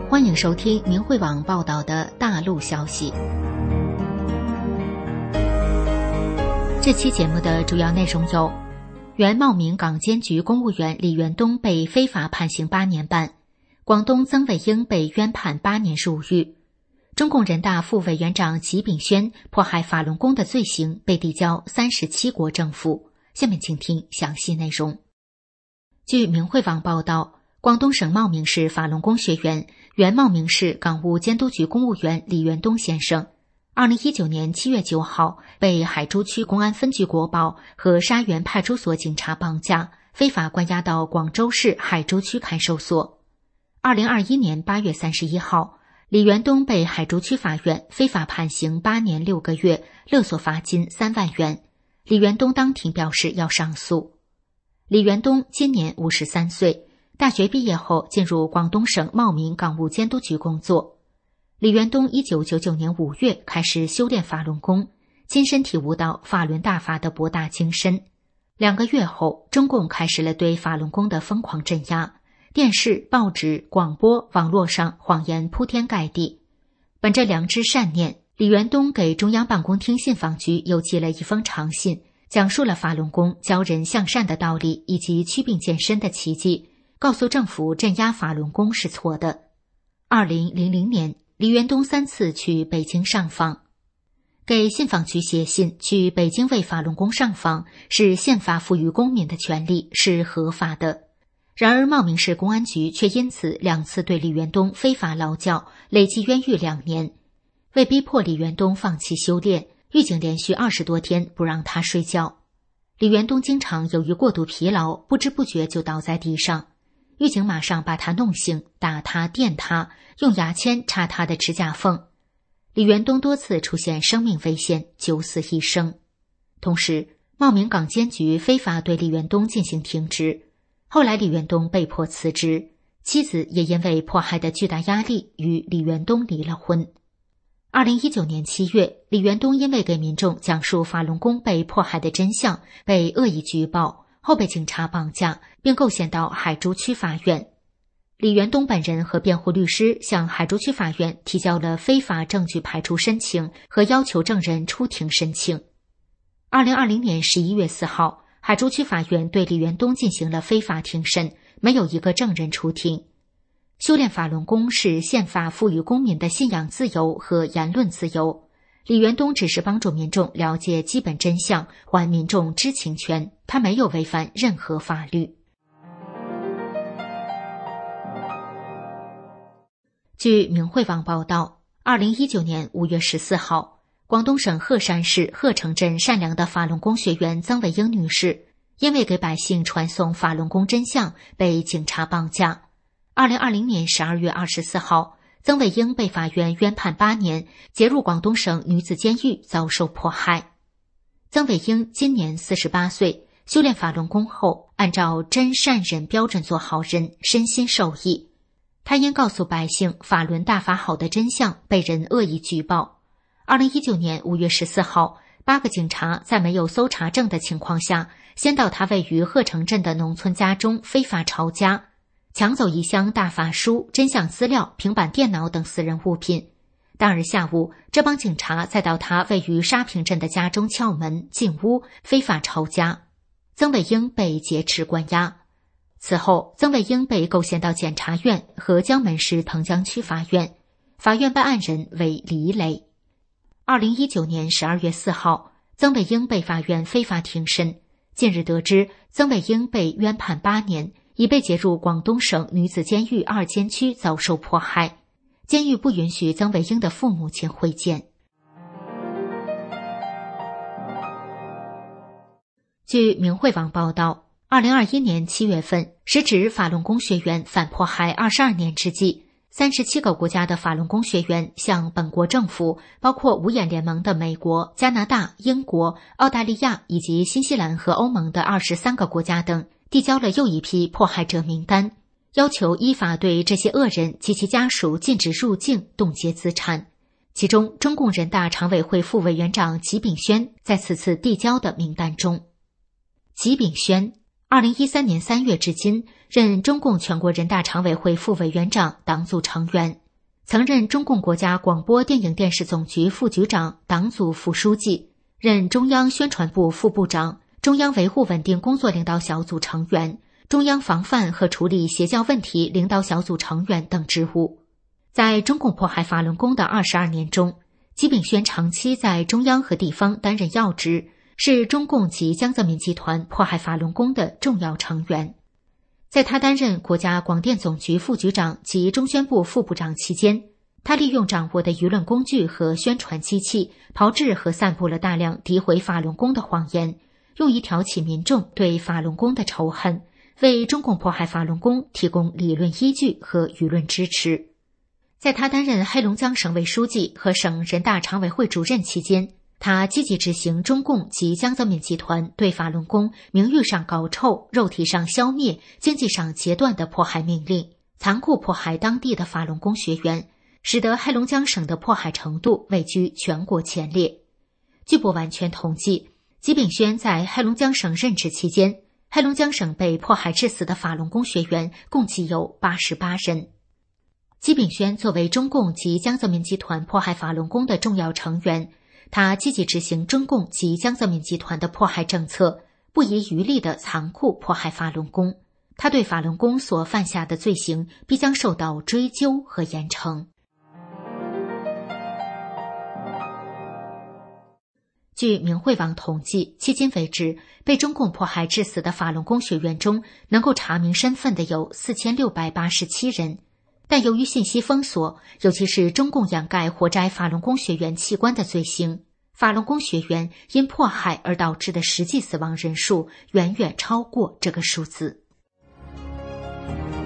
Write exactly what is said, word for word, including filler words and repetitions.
欢迎收听明慧网报道的大陆消息。这期节目的主要内容有：原茂名港监局公务员李元东被非法判刑八年半，广东曾伟英被冤判八年入狱，中共人大副委员长吉炳轩迫害法轮功的罪行被递交三十七国政府。下面请听详细内容。据明慧网报道，广东省茂名市法轮功学员、原茂名市港务监督局公务员李元东先生，二零一九年七月九号被海珠区公安分局国保和沙园派出所警察绑架，非法关押到广州市海珠区看守所。二零二一年八月三十一号，李元东被海珠区法院非法判刑八年六个月，勒索罚金三万元。李元东当庭表示要上诉。李元东今年五十三岁，大学毕业后进入广东省茂名港务监督局工作。李元东一九九九年五月开始修炼法轮功，亲身体悟到法轮大法的博大精深。两个月后，中共开始了对法轮功的疯狂镇压，电视、报纸、广播、网络上谎言铺天盖地。本着良知善念，李元东给中央办公厅信访局邮寄了一封长信，讲述了法轮功教人向善的道理以及祛病健身的奇迹，告诉政府镇压法轮功是错的。二零零零年，李元东三次去北京上访。给信访局写信去北京为法轮功上访是宪法赋予公民的权利，是合法的。然而茂名市公安局却因此两次对李元东非法劳教，累计冤狱两年。为逼迫李元东放弃修炼，狱警连续二十多天不让他睡觉。李元东经常由于过度疲劳，不知不觉就倒在地上。狱警马上把他弄醒，打他、电他，用牙签插他的指甲缝。李元东多次出现生命危险，九死一生。同时，茂名港监局非法对李元东进行停职。后来李元东被迫辞职，妻子也因为迫害的巨大压力与李元东离了婚。二零一九年七月，李元东因为给民众讲述法轮功被迫害的真相，被恶意举报，后被警察绑架，并构陷到海珠区法院。李元东本人和辩护律师向海珠区法院提交了非法证据排除申请和要求证人出庭申请。二零二零年十一月四号，海珠区法院对李元东进行了非法庭审，没有一个证人出庭。修炼法轮功是宪法赋予公民的信仰自由和言论自由。李元东只是帮助民众了解基本真相，还民众知情权，他没有违反任何法律。据明慧网报道，二零一九年五月十四号，广东省鹤山市鹤城镇善良的法轮功学员曾伟英女士，因为给百姓传送法轮功真相，被警察绑架。二零二零年十二月二十四号，曾伟英被法院冤判八年，结入广东省女子监狱，遭受迫害。曾伟英今年四十八岁，修炼法轮功后，按照真善忍标准做好人，身心受益。他因告诉百姓法轮大法好的真相，被人恶意举报。二零一九年五月十四号，八个警察在没有搜查证的情况下，先到他位于鹤城镇的农村家中非法抄家，抢走一箱大法书、真相资料、平板电脑等私人物品。当日下午，这帮警察再到他位于沙坪镇的家中撬门进屋，非法抄家。曾伟英被劫持关押。此后，曾伟英被构陷到检察院和江门市藤江区法院，法院办案人为李磊。二零一九年十二月四号，曾伟英被法院非法庭审。近日得知，曾伟英被冤判八年，已被解入广东省女子监狱二监区，遭受迫害。监狱不允许曾伟英的父母亲会见。据明慧网报道，二零二一年七月份，时值法轮功学员反迫害二十二年之际，三十七个国家的法轮功学员向本国政府，包括五眼联盟的美国、加拿大、英国、澳大利亚以及新西兰和欧盟的二十三个国家等，递交了又一批迫害者名单，要求依法对这些恶人及其家属禁止入境、冻结资产。其中，中共人大常委会副委员长吉炳轩在此次递交的名单中。吉炳轩二零一三年三月至今，任中共全国人大常委会副委员长、党组成员，曾任中共国家广播电影电视总局副局长、党组副书记，任中央宣传部副部长、中央维护稳定工作领导小组成员、中央防范和处理邪教问题领导小组成员等职务。在中共迫害法轮功的二十二年中，吉炳轩长期在中央和地方担任要职，是中共及江泽民集团迫害法轮功的重要成员。在他担任国家广电总局副局长及中宣部副部长期间，他利用掌握的舆论工具和宣传机器，炮制和散布了大量诋毁法轮功的谎言，用以挑起民众对法轮功的仇恨，为中共迫害法轮功提供理论依据和舆论支持。在他担任黑龙江省委书记和省人大常委会主任期间，他积极执行中共及江泽民集团对法轮功名誉上搞臭、肉体上消灭、经济上截断的迫害命令，残酷迫害当地的法轮功学员，使得黑龙江省的迫害程度位居全国前列。据不完全统计，吉炳轩在黑龙江省任职期间，黑龙江省被迫害致死的法轮功学员共计有八十八人。吉炳轩作为中共及江泽民集团迫害法轮功的重要成员，他积极执行中共及江泽民集团的迫害政策，不遗余力地残酷迫害法轮功。他对法轮功所犯下的罪行必将受到追究和严惩。据明慧网统计，迄今为止，被中共迫害致死的法轮功学员中，能够查明身份的有四千六百八十七人。但由于信息封锁，尤其是中共掩盖活摘法轮功学员器官的罪行，法轮功学员因迫害而导致的实际死亡人数远远超过这个数字。